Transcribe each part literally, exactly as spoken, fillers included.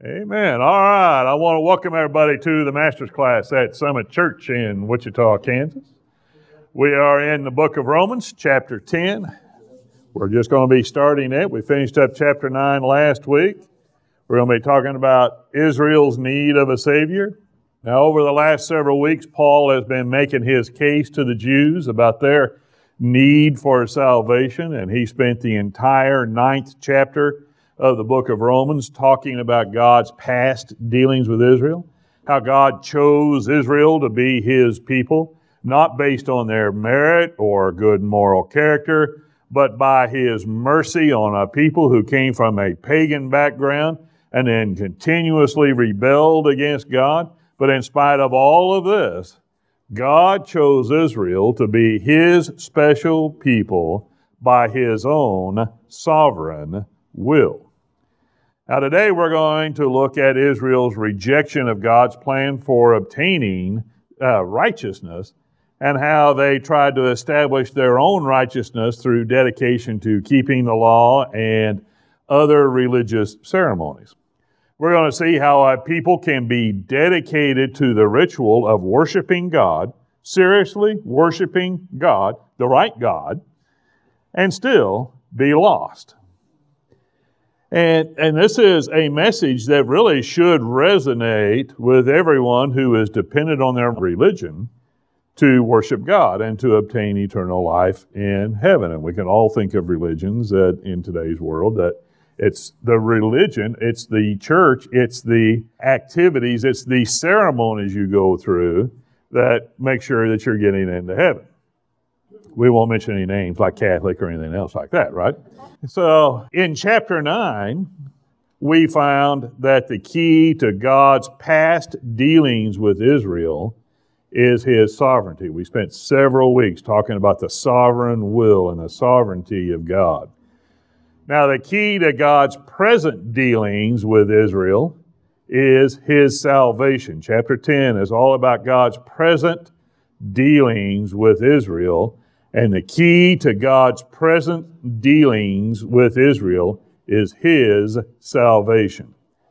Amen. All right. I want to welcome everybody to the Master's Class at Summit Church in Wichita, Kansas. We are in the book of Romans, chapter ten. We're just going to be starting it. We finished up chapter nine last week. We're going to be talking about Israel's need of a Savior. Now, over the last several weeks, Paul has been making his case to the Jews about their need for salvation, and he spent the entire ninth chapter of the book of Romans talking about God's past dealings with Israel, how God chose Israel to be His people, not based on their merit or good moral character, but by His mercy on a people who came from a pagan background and then continuously rebelled against God. But in spite of all of this, God chose Israel to be His special people by His own sovereign will. Now today we're going to look at Israel's rejection of God's plan for obtaining uh, righteousness and how they tried to establish their own righteousness through dedication to keeping the law and other religious ceremonies. We're going to see how a people can be dedicated to the ritual of worshiping God, seriously worshiping God, the right God, and still be lost. And, and this is a message that really should resonate with everyone who is dependent on their religion to worship God and to obtain eternal life in heaven. And we can all think of religions that in today's world that it's the religion, it's the church, it's the activities, it's the ceremonies you go through that make sure that you're getting into heaven. We won't mention any names like Catholic or anything else like that, right? So in chapter nine, we found that the key to God's past dealings with Israel is His sovereignty. We spent several weeks talking about the sovereign will and the sovereignty of God. Now, the key to God's present dealings with Israel is His salvation. Chapter ten is all about God's present dealings with Israel. And the key to God's present dealings with Israel is His salvation.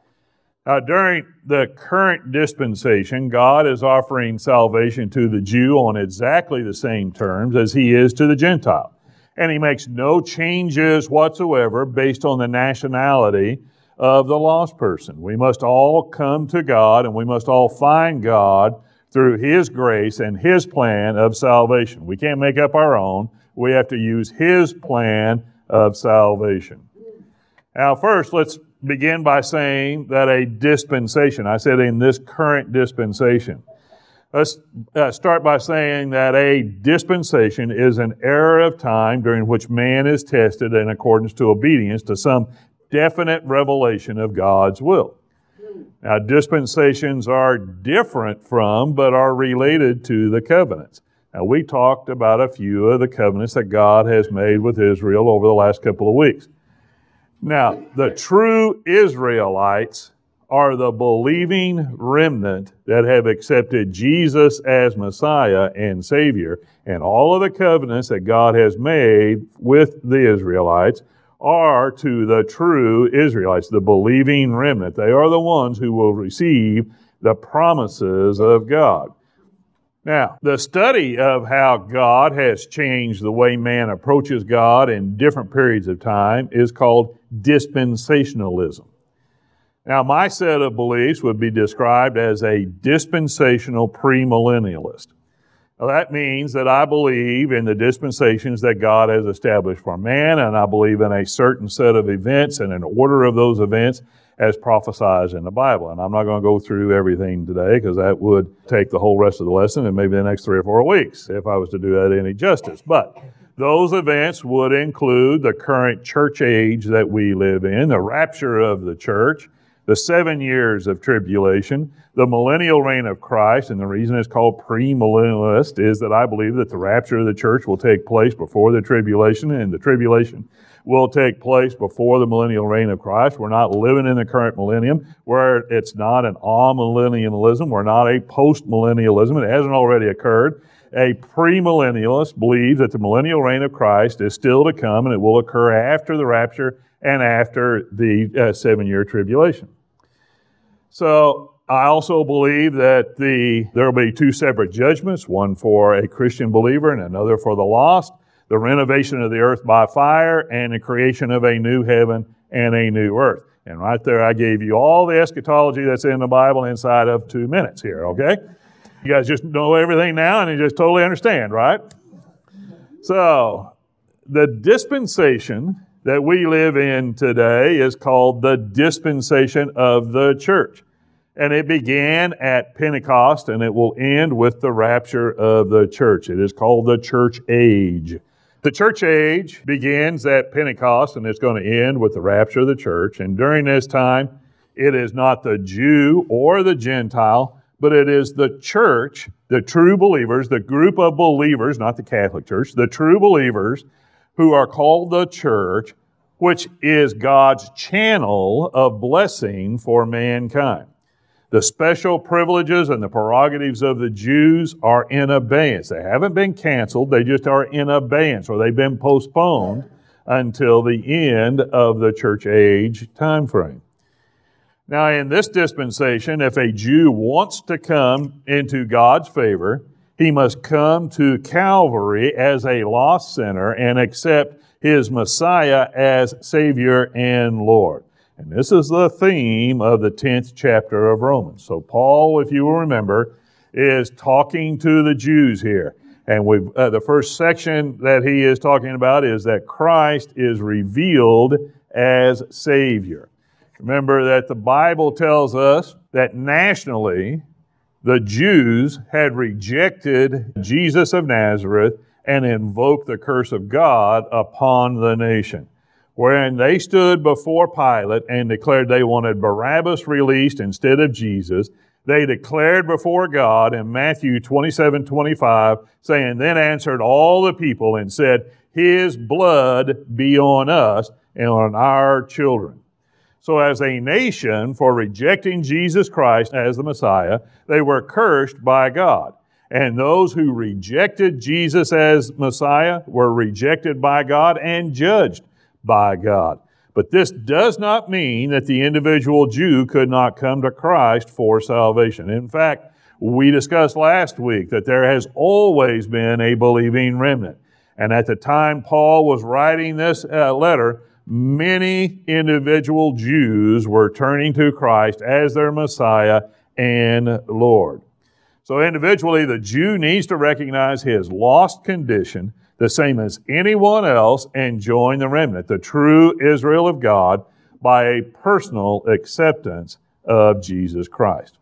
Now, during the current dispensation, God is offering salvation to the Jew on exactly the same terms as He is to the Gentile. And He makes no changes whatsoever based on the nationality of the lost person. We must all come to God and we must all find God through His grace and His plan of salvation. We can't make up our own. We have to use His plan of salvation. Now, first, let's begin by saying that a dispensation, I said in this current dispensation. Let's uh, start by saying that a dispensation is an era of time during which man is tested in accordance to obedience to some definite revelation of God's will. Now, dispensations are different from, but are related to the covenants. Now, we talked about a few of the covenants that God has made with Israel over the last couple of weeks. Now, the true Israelites are the believing remnant that have accepted Jesus as Messiah and Savior, and all of the covenants that God has made with the Israelites are to the true Israelites, the believing remnant. They are the ones who will receive the promises of God. Now, the study of how God has changed the way man approaches God in different periods of time is called dispensationalism. Now, my set of beliefs would be described as a dispensational premillennialist. Now, that means that I believe in the dispensations that God has established for man, and I believe in a certain set of events and an order of those events as prophesied in the Bible. And I'm not going to go through everything today because that would take the whole rest of the lesson and maybe the next three or four weeks if I was to do that any justice. But those events would include the current church age that we live in, the rapture of the church, the seven years of tribulation, the millennial reign of Christ, and the reason it's called premillennialist is that I believe that the rapture of the church will take place before the tribulation, and the tribulation will take place before the millennial reign of Christ. We're not living in the current millennium where it's not an amillennialism. We're not a post-millennialism. It hasn't already occurred. A premillennialist believes that the millennial reign of Christ is still to come, and it will occur after the rapture and after the uh, seven-year tribulation. So I also believe that the there will be two separate judgments, one for a Christian believer and another for the lost, the renovation of the earth by fire and the creation of a new heaven and a new earth. And right there I gave you all the eschatology that's in the Bible inside of two minutes here, okay? You guys just know everything now and you just totally understand, right? So, the dispensation that we live in today is called the dispensation of the church. And it began at Pentecost and it will end with the rapture of the church. It is called the church age. The church age begins at Pentecost and it's going to end with the rapture of the church. And during this time, it is not the Jew or the Gentile, but it is the church, the true believers, the group of believers, not the Catholic Church, the true believers who are called the church, which is God's channel of blessing for mankind. The special privileges and the prerogatives of the Jews are in abeyance. They haven't been canceled, they just are in abeyance, or they've been postponed until the end of the church age time frame. Now, in this dispensation, if a Jew wants to come into God's favor, he must come to Calvary as a lost sinner and accept his Messiah as Savior and Lord. And this is the theme of the tenth chapter of Romans. So Paul, if you will remember, is talking to the Jews here. And we uh, the first section that he is talking about is that Christ is revealed as Savior. Remember that the Bible tells us that nationally, the Jews had rejected Jesus of Nazareth and invoked the curse of God upon the nation, wherein they stood before Pilate and declared they wanted Barabbas released instead of Jesus. They declared before God in Matthew twenty-seven twenty-five, saying, "Then answered all the people and said, His blood be on us and on our children." So as a nation, for rejecting Jesus Christ as the Messiah, they were cursed by God. And those who rejected Jesus as Messiah were rejected by God and judged by God. But this does not mean that the individual Jew could not come to Christ for salvation. In fact, we discussed last week that there has always been a believing remnant. And at the time Paul was writing this uh, letter, many individual Jews were turning to Christ as their Messiah and Lord. So individually, the Jew needs to recognize his lost condition, the same as anyone else, and join the remnant, the true Israel of God, by a personal acceptance of Jesus Christ.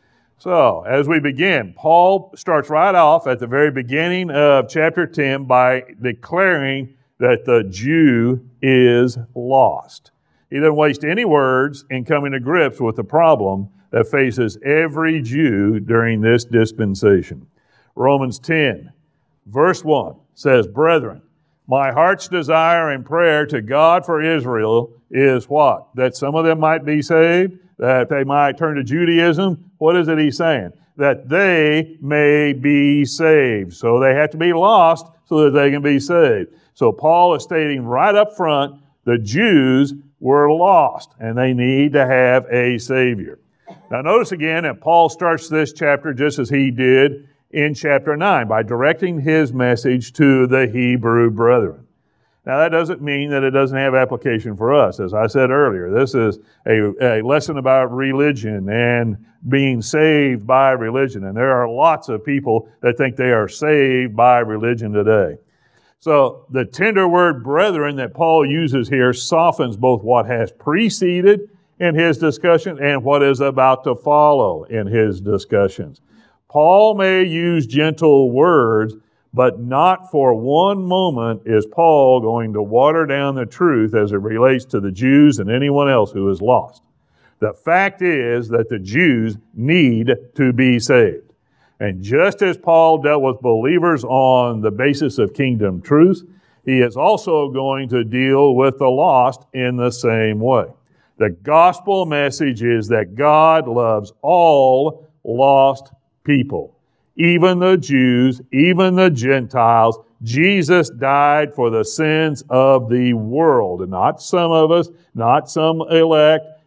So, as we begin, Paul starts right off at the very beginning of chapter ten by declaring that the Jew is lost. He doesn't waste any words in coming to grips with the problem that faces every Jew during this dispensation. Romans ten, verse one says, "Brethren, my heart's desire and prayer to God for Israel is what? That some of them might be saved, that they might turn to Judaism." What is it he's saying? That they may be saved. So they have to be lost so that they can be saved. So Paul is stating right up front, the Jews were lost and they need to have a Savior. Now notice again that Paul starts this chapter just as he did in chapter nine by directing his message to the Hebrew brethren. Now that doesn't mean that it doesn't have application for us. As I said earlier, this is a, a lesson about religion and being saved by religion. And there are lots of people that think they are saved by religion today. So the tender word brethren that Paul uses here softens both what has preceded in his discussion and what is about to follow in his discussions. Paul may use gentle words, but not for one moment is Paul going to water down the truth as it relates to the Jews and anyone else who is lost. The fact is that the Jews need to be saved. And just as Paul dealt with believers on the basis of kingdom truth, he is also going to deal with the lost in the same way. The gospel message is that God loves all lost people, even the Jews, even the Gentiles. Jesus died for the sins of the world, and not some of us, not some elect.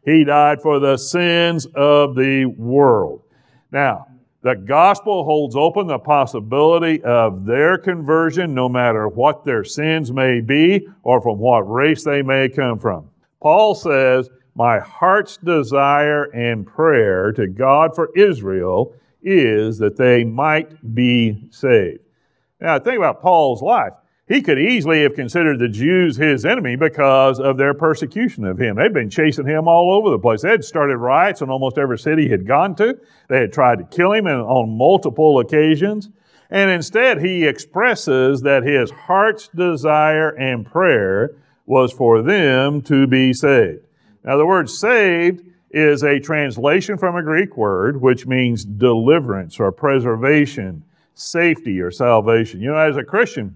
He died for the sins of the world. Now, the gospel holds open the possibility of their conversion, no matter what their sins may be or from what race they may come from. Paul says, my heart's desire and prayer to God for Israel is that they might be saved. Now, think about Paul's life. He could easily have considered the Jews his enemy because of their persecution of him. They'd been chasing him all over the place. They had started riots in almost every city he had gone to. They had tried to kill him on multiple occasions. And instead, he expresses that his heart's desire and prayer was for them to be saved. Now, the word saved is a translation from a Greek word which means deliverance or preservation, safety or salvation. You know, as a Christian,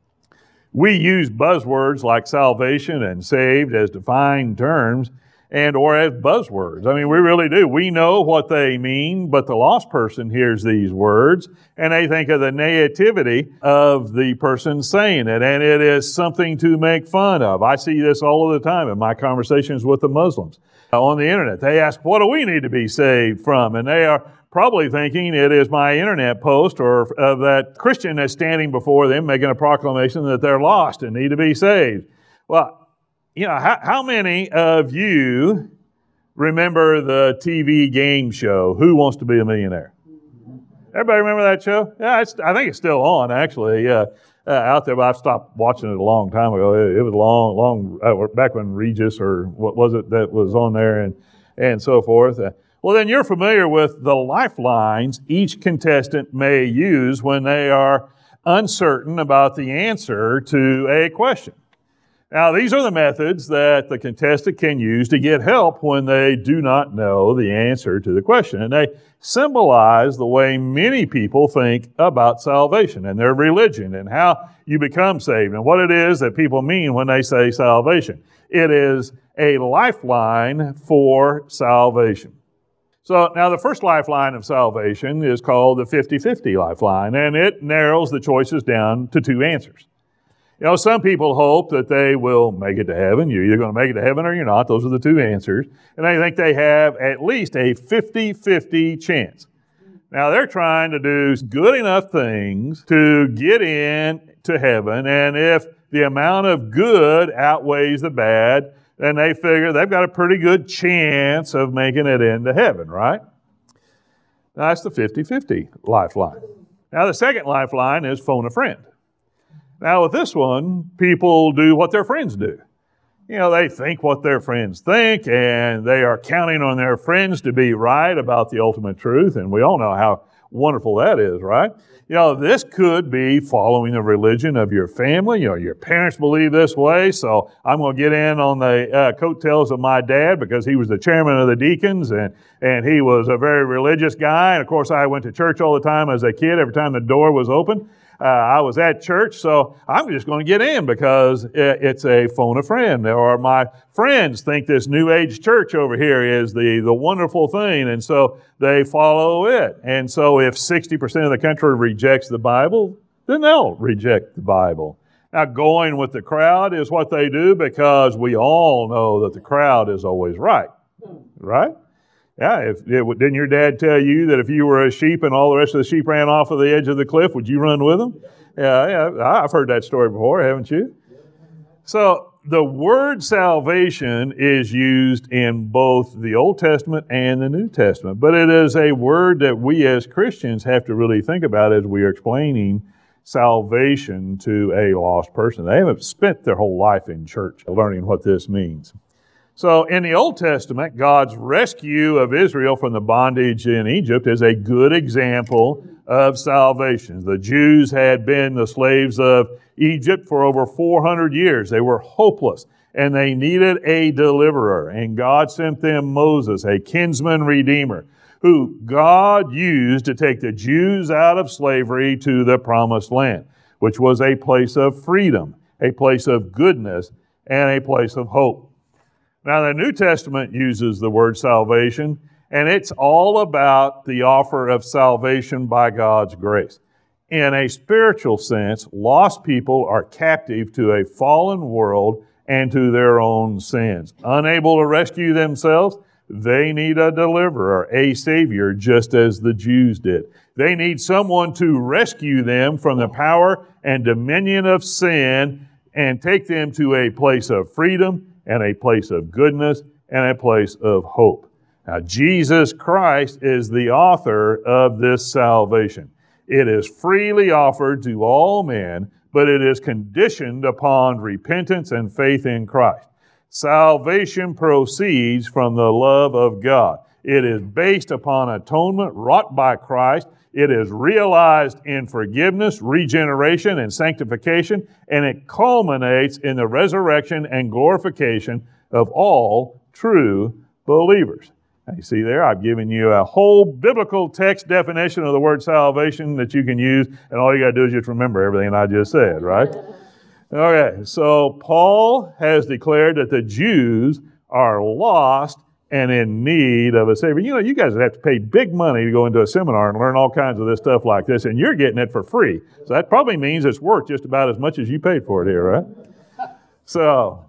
we use buzzwords like salvation and saved as defined terms and or as buzzwords. I mean, we really do. We know what they mean, but the lost person hears these words and they think of the naivety of the person saying it, and it is something to make fun of. I see this all of the time in my conversations with the Muslims on the internet. They ask, what do we need to be saved from? And they are probably thinking it is my internet post or of that Christian that's standing before them making a proclamation that they're lost and need to be saved. Well, you know, how, how many of you remember the T V game show, Who Wants to Be a Millionaire? Everybody remember that show? Yeah, it's, I think it's still on, actually, uh, uh, out there, but I've stopped watching it a long time ago. It, it was long, long, uh, back when Regis or what was it that was on there and, and so forth. Uh, Well, then you're familiar with the lifelines each contestant may use when they are uncertain about the answer to a question. Now, these are the methods that the contestant can use to get help when they do not know the answer to the question. And they symbolize the way many people think about salvation and their religion and how you become saved and what it is that people mean when they say salvation. It is a lifeline for salvation. So now the first lifeline of salvation is called the fifty-fifty lifeline, and it narrows the choices down to two answers. You know, some people hope that they will make it to heaven. You're either going to make it to heaven or you're not. Those are the two answers. And they think they have at least a fifty-fifty chance. Now, they're trying to do good enough things to get in to heaven, and if the amount of good outweighs the bad, then they figure they've got a pretty good chance of making it into heaven, right? Now, that's the fifty-fifty lifeline. Now, the second lifeline is phone a friend. Now, with this one, people do what their friends do. You know, they think what their friends think, and they are counting on their friends to be right about the ultimate truth, and we all know how wonderful that is, right? You know, this could be following the religion of your family. You know, your parents believe this way, so I'm going to get in on the uh, coattails of my dad because he was the chairman of the deacons, and, and he was a very religious guy. And, of course, I went to church all the time as a kid. Every time the door was open, uh, I was at church, so I'm just going to get in because it, it's a phone a friend. Or my friends think this New Age church over here is the, the wonderful thing, and so they follow it. And so if sixty percent of the country rejects the Bible, then they'll reject the Bible. Now, going with the crowd is what they do because we all know that the crowd is always right. Right? Yeah, if, if, didn't your dad tell you that if you were a sheep and all the rest of the sheep ran off of the edge of the cliff, would you run with them? Yeah, yeah, I've heard that story before, haven't you? So, the word salvation is used in both the Old Testament and the New Testament, but it is a word that we as Christians have to really think about as we are explaining salvation to a lost person. They haven't spent their whole life in church learning what this means. So in the Old Testament, God's rescue of Israel from the bondage in Egypt is a good example of salvation. The Jews had been the slaves of Egypt for over four hundred years. They were hopeless, and they needed a deliverer. And God sent them Moses, a kinsman redeemer, who God used to take the Jews out of slavery to the promised land, which was a place of freedom, a place of goodness, and a place of hope. Now, the New Testament uses the word salvation, and it's all about the offer of salvation by God's grace. In a spiritual sense, lost people are captive to a fallen world and to their own sins. Unable to rescue themselves, they need a deliverer, a Savior, just as the Jews did. They need someone to rescue them from the power and dominion of sin and take them to a place of freedom and a place of goodness and a place of hope. Now, Jesus Christ is the author of this salvation. It is freely offered to all men, but it is conditioned upon repentance and faith in Christ. Salvation proceeds from the love of God. It is based upon atonement wrought by Christ. It is realized in forgiveness, regeneration, and sanctification, and it culminates in the resurrection and glorification of all true believers. Now, you see there, I've given you a whole biblical text definition of the word salvation that you can use, and all you got to do is just remember everything I just said, right? Okay, so Paul has declared that the Jews are lost and in need of a Savior. You know, you guys would have to pay big money to go into a seminar and learn all kinds of this stuff like this, and you're getting it for free. So that probably means it's worth just about as much as you paid for it here, right? So,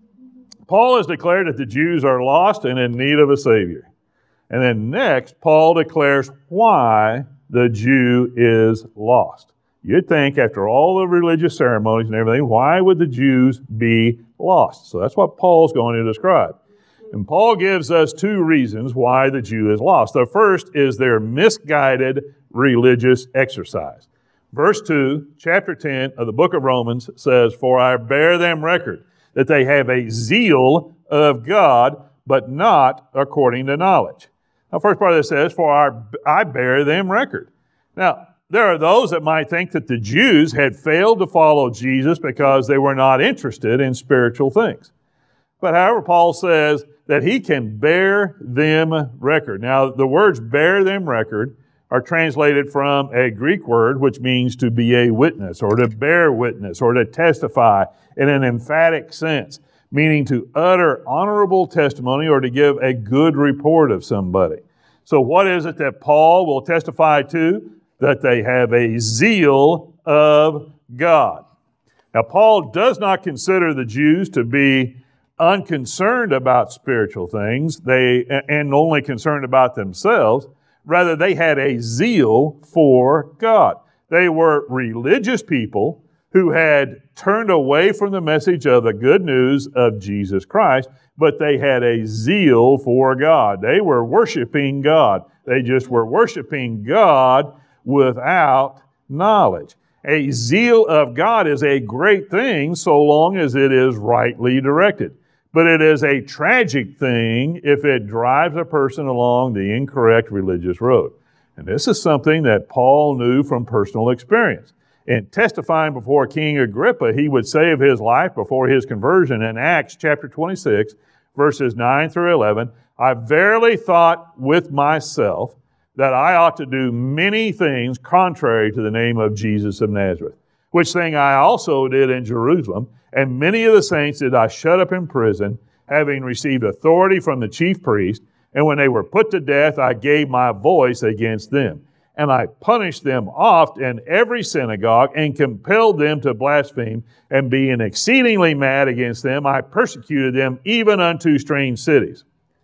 Paul has declared that the Jews are lost and in need of a Savior. And then next, Paul declares why the Jew is lost. You'd think after all the religious ceremonies and everything, why would the Jews be lost? So that's what Paul's going to describe. And Paul gives us two reasons why the Jew is lost. The first is their misguided religious exercise. Verse two, chapter ten of the book of Romans says, "For I bear them record that they have a zeal of God, but not according to knowledge." Now, first part of this says, "For I, I bear them record." Now, there are those that might think that the Jews had failed to follow Jesus because they were not interested in spiritual things. But however, Paul says that he can bear them record. Now, the words bear them record are translated from a Greek word which means to be a witness or to bear witness or to testify in an emphatic sense, meaning to utter honorable testimony or to give a good report of somebody. So what is it that Paul will testify to? That they have a zeal of God. Now, Paul does not consider the Jews to be unconcerned about spiritual things, they and only concerned about themselves. Rather, they had a zeal for God. They were religious people who had turned away from the message of the good news of Jesus Christ, but they had a zeal for God. They were worshiping God. They just were worshiping God without knowledge. A zeal of God is a great thing so long as it is rightly directed. But it is a tragic thing if it drives a person along the incorrect religious road. And this is something that Paul knew from personal experience. In testifying before King Agrippa, he would say of his life before his conversion in Acts chapter twenty-six, verses nine through eleven, "I verily thought with myself that I ought to do many things contrary to the name of Jesus of Nazareth, which thing I also did in Jerusalem, and many of the saints did I shut up in prison, having received authority from the chief priest, and when they were put to death, I gave my voice against them. And I punished them oft in every synagogue, and compelled them to blaspheme, and being exceedingly mad against them, I persecuted them even unto strange cities."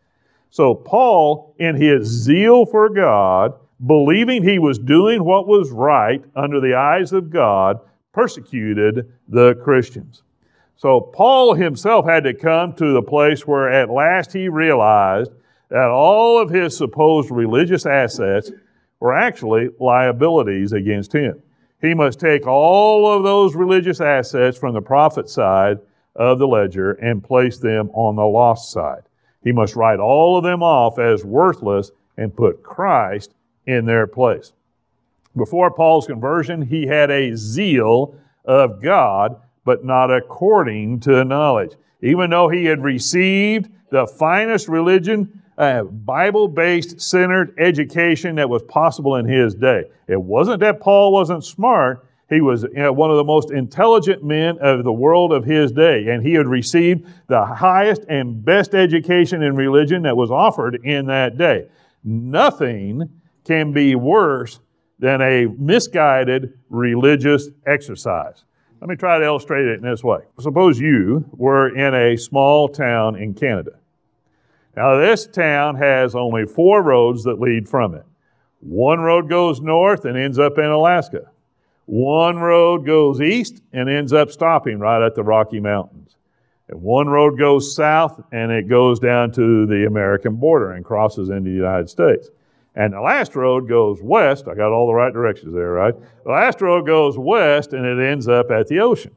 So Paul, in his zeal for God, believing he was doing what was right under the eyes of God, persecuted the Christians. So Paul himself had to come to the place where at last he realized that all of his supposed religious assets were actually liabilities against him. He must take all of those religious assets from the profit side of the ledger and place them on the loss side. He must write all of them off as worthless and put Christ in their place. Before Paul's conversion, he had a zeal of God, but not according to knowledge. Even though he had received the finest religion, uh, Bible-based centered education that was possible in his day. It wasn't that Paul wasn't smart. He was, you know, one of the most intelligent men of the world of his day, and he had received the highest and best education in religion that was offered in that day. Nothing can be worse than a misguided religious exercise. Let me try to illustrate it in this way. Suppose you were in a small town in Canada. Now, this town has only four roads that lead from it. One road goes north and ends up in Alaska. One road goes east and ends up stopping right at the Rocky Mountains. And one road goes south and it goes down to the American border and crosses into the United States. And the last road goes west. I got all the right directions there, right? The last road goes west and it ends up at the ocean.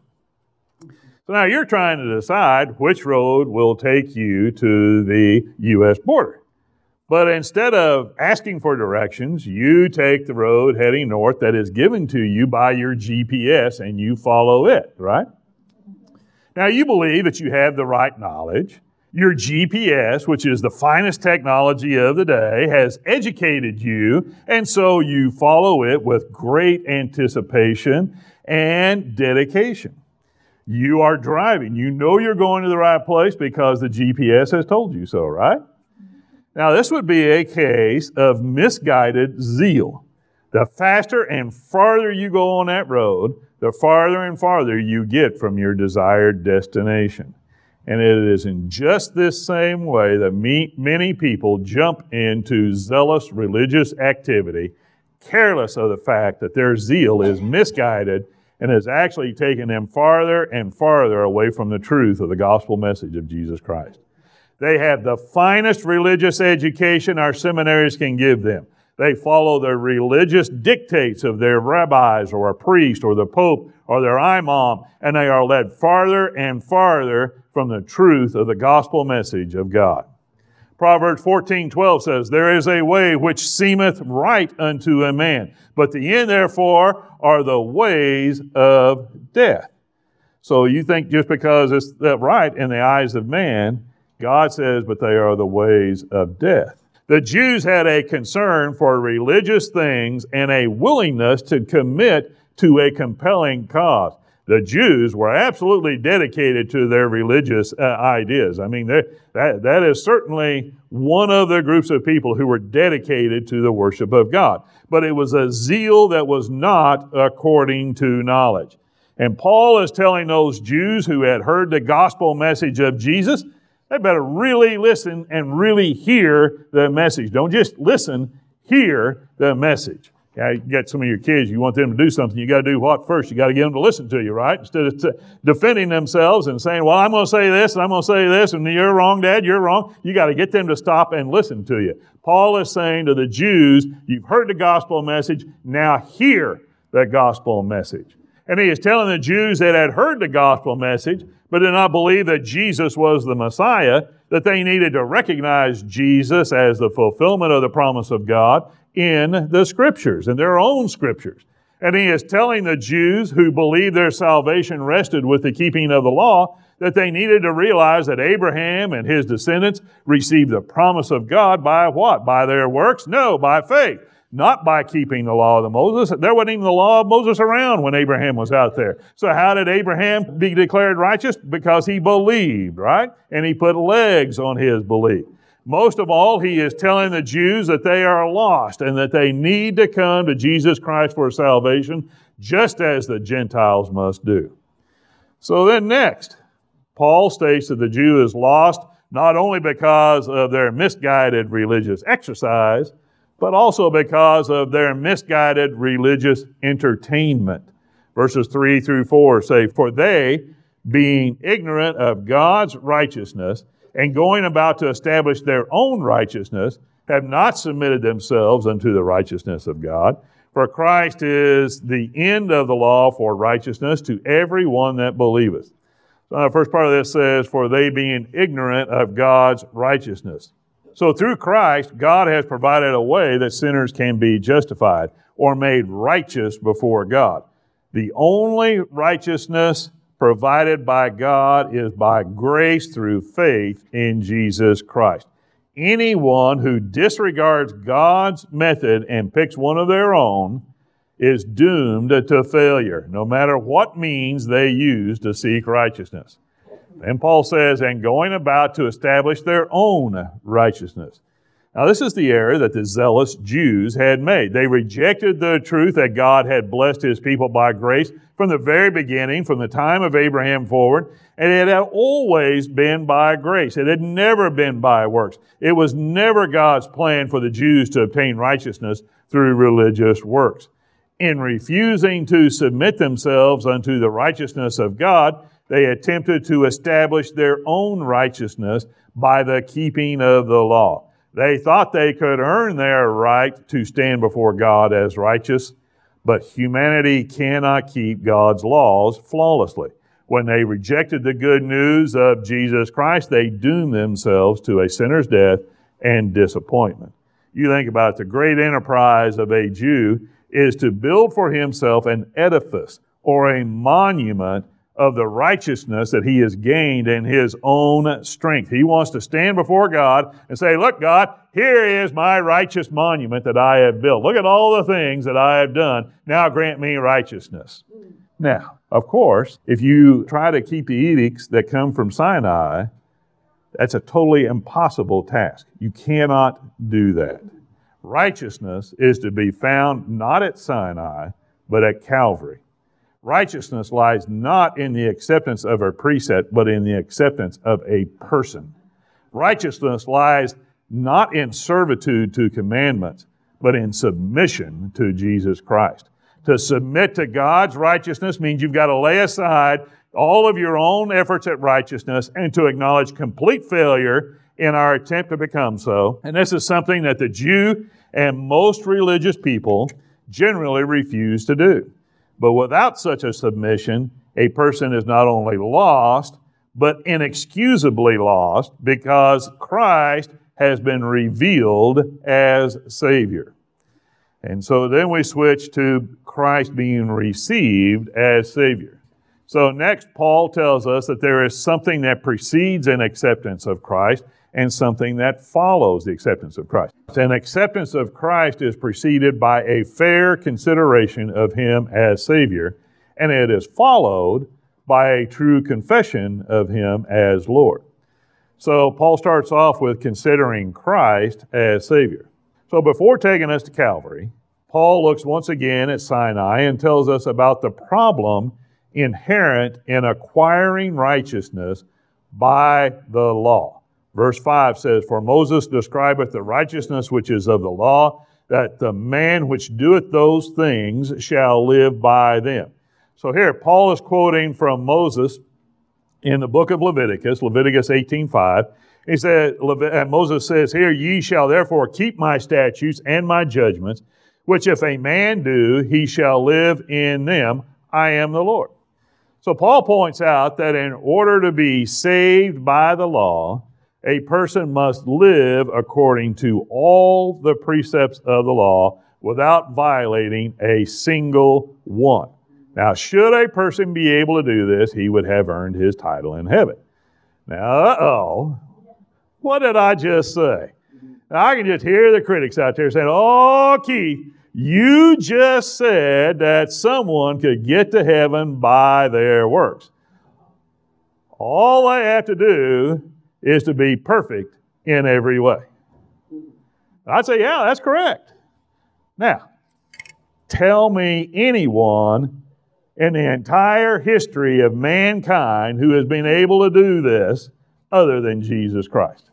So now you're trying to decide which road will take you to the U S border. But instead of asking for directions, you take the road heading north that is given to you by your G P S and you follow it, right? Now you believe that you have the right knowledge. Your G P S, which is the finest technology of the day, has educated you, and so you follow it with great anticipation and dedication. You are driving. You know you're going to the right place because the G P S has told you so, right? Now, this would be a case of misguided zeal. The faster and farther you go on that road, the farther and farther you get from your desired destination. And it is in just this same way that me, many people jump into zealous religious activity, careless of the fact that their zeal is misguided and has actually taken them farther and farther away from the truth of the gospel message of Jesus Christ. They have the finest religious education our seminaries can give them. They follow the religious dictates of their rabbis or a priest or the pope or their imam, and they are led farther and farther from the truth of the gospel message of God. Proverbs fourteen twelve says, "There is a way which seemeth right unto a man, but the end therefore are the ways of death." So you think just because it's right in the eyes of man, God says, but they are the ways of death. The Jews had a concern for religious things and a willingness to commit to a compelling cause. The Jews were absolutely dedicated to their religious uh, ideas. I mean, that, that is certainly one of the groups of people who were dedicated to the worship of God. But it was a zeal that was not according to knowledge. And Paul is telling those Jews who had heard the gospel message of Jesus, they better really listen and really hear the message. Don't just listen, hear the message. Yeah, you get some of your kids, you want them to do something, you got to do what first? You got to get them to listen to you, right? Instead of t- defending themselves and saying, well, I'm going to say this and I'm going to say this and you're wrong, Dad, you're wrong. You got to get them to stop and listen to you. Paul is saying to the Jews, you've heard the gospel message, now hear the gospel message. And he is telling the Jews that had heard the gospel message, but did not believe that Jesus was the Messiah, that they needed to recognize Jesus as the fulfillment of the promise of God in the Scriptures, in their own Scriptures. And he is telling the Jews who believed their salvation rested with the keeping of the law that they needed to realize that Abraham and his descendants received the promise of God by what? By their works? No, by faith. Not by keeping the law of Moses. There wasn't even the law of Moses around when Abraham was out there. So how did Abraham be declared righteous? Because he believed, right? And he put legs on his belief. Most of all, he is telling the Jews that they are lost and that they need to come to Jesus Christ for salvation, just as the Gentiles must do. So then next, Paul states that the Jew is lost not only because of their misguided religious exercise, but also because of their misguided religious entertainment. Verses three through four say, "For they, being ignorant of God's righteousness, and going about to establish their own righteousness, have not submitted themselves unto the righteousness of God. For Christ is the end of the law for righteousness to every one that believeth." So the first part of this says, "For they being ignorant of God's righteousness." So through Christ, God has provided a way that sinners can be justified or made righteous before God. The only righteousness provided by God is by grace through faith in Jesus Christ. Anyone who disregards God's method and picks one of their own is doomed to failure, no matter what means they use to seek righteousness. And Paul says, and going about to establish their own righteousness. Now, this is the error that the zealous Jews had made. They rejected the truth that God had blessed His people by grace from the very beginning, from the time of Abraham forward, and it had always been by grace. It had never been by works. It was never God's plan for the Jews to obtain righteousness through religious works. In refusing to submit themselves unto the righteousness of God, they attempted to establish their own righteousness by the keeping of the law. They thought they could earn their right to stand before God as righteous, but humanity cannot keep God's laws flawlessly. When they rejected the good news of Jesus Christ, they doomed themselves to a sinner's death and disappointment. You think about it, the great enterprise of a Jew is to build for himself an edifice or a monument of the righteousness that he has gained in his own strength. He wants to stand before God and say, look, God, here is my righteous monument that I have built. Look at all the things that I have done. Now grant me righteousness. Now, of course, if you try to keep the edicts that come from Sinai, that's a totally impossible task. You cannot do that. Righteousness is to be found not at Sinai, but at Calvary. Righteousness lies not in the acceptance of a precept, but in the acceptance of a person. Righteousness lies not in servitude to commandments, but in submission to Jesus Christ. To submit to God's righteousness means you've got to lay aside all of your own efforts at righteousness and to acknowledge complete failure in our attempt to become so. And this is something that the Jew and most religious people generally refuse to do. But without such a submission, a person is not only lost, but inexcusably lost because Christ has been revealed as Savior. And so then we switch to Christ being received as Savior. So next, Paul tells us that there is something that precedes an acceptance of Christ and something that follows the acceptance of Christ. An acceptance of Christ is preceded by a fair consideration of Him as Savior, and it is followed by a true confession of Him as Lord. So Paul starts off with considering Christ as Savior. So before taking us to Calvary, Paul looks once again at Sinai and tells us about the problem inherent in acquiring righteousness by the law. Verse five says, For Moses describeth the righteousness which is of the law, that the man which doeth those things shall live by them. So here, Paul is quoting from Moses in the book of Leviticus, Leviticus eighteen five. He said, and Moses says here, Ye shall therefore keep my statutes and my judgments, which if a man do, he shall live in them. I am the Lord. So Paul points out that in order to be saved by the law, a person must live according to all the precepts of the law without violating a single one. Now, should a person be able to do this, he would have earned his title in heaven. Now, uh-oh, what did I just say? Now, I can just hear the critics out there saying, oh, Keith, you just said that someone could get to heaven by their works. All they have to do is to be perfect in every way. I'd say, yeah, that's correct. Now, tell me anyone in the entire history of mankind who has been able to do this other than Jesus Christ.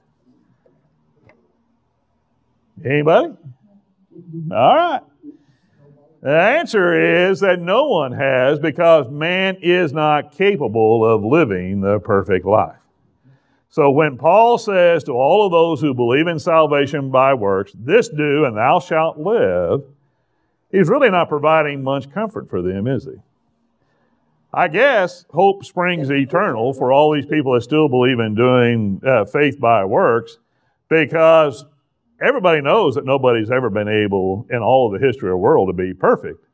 Anybody? All right. The answer is that no one has, because man is not capable of living the perfect life. So when Paul says to all of those who believe in salvation by works, this do and thou shalt live, he's really not providing much comfort for them, is he? I guess hope springs eternal for all these people that still believe in doing uh, faith by works, because everybody knows that nobody's ever been able in all of the history of the world to be perfect.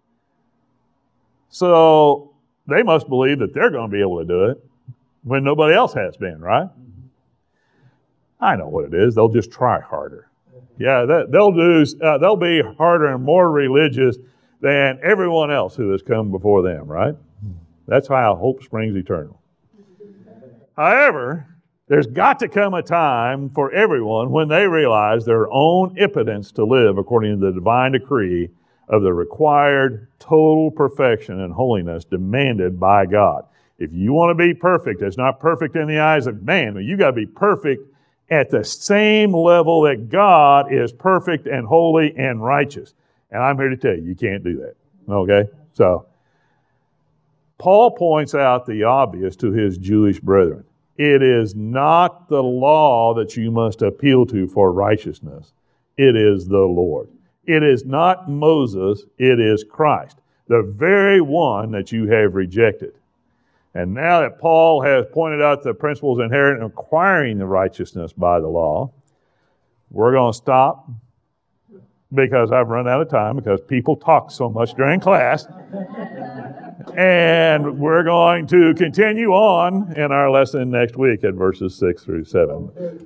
So they must believe that they're going to be able to do it when nobody else has been, right? I know what it is. They'll just try harder. Yeah, that, they'll do. Uh, they'll be harder and more religious than everyone else who has come before them, right? That's how hope springs eternal. However, There's got to come a time for everyone when they realize their own impotence to live according to the divine decree of the required total perfection and holiness demanded by God. If you want to be perfect, it's not perfect in the eyes of man, but you got to be perfect at the same level that God is perfect and holy and righteous. And I'm here to tell you, you can't do that. Okay? So, Paul points out the obvious to his Jewish brethren. It is not the law that you must appeal to for righteousness. It is the Lord. It is not Moses, it is Christ, the very one that you have rejected. And now that Paul has pointed out the principles inherent in acquiring the righteousness by the law, we're going to stop because I've run out of time because people talk so much during class. And we're going to continue on in our lesson next week at verses six through seven.